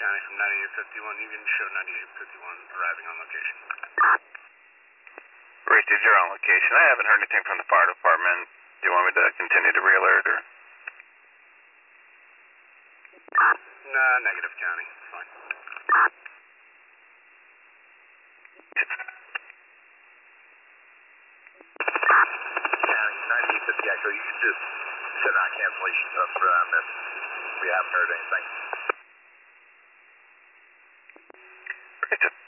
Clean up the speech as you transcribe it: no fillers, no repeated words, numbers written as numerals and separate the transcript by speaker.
Speaker 1: County from 9851. You can show 9851 arriving on location.
Speaker 2: Racers, you're on location. I haven't heard anything from the fire department. Do you want me to continue to re-alert or?
Speaker 1: Nah, negative, County. It's fine. County, 9850 Echo, you can just set on cancellation for that message. We haven't heard anything.
Speaker 2: Racers.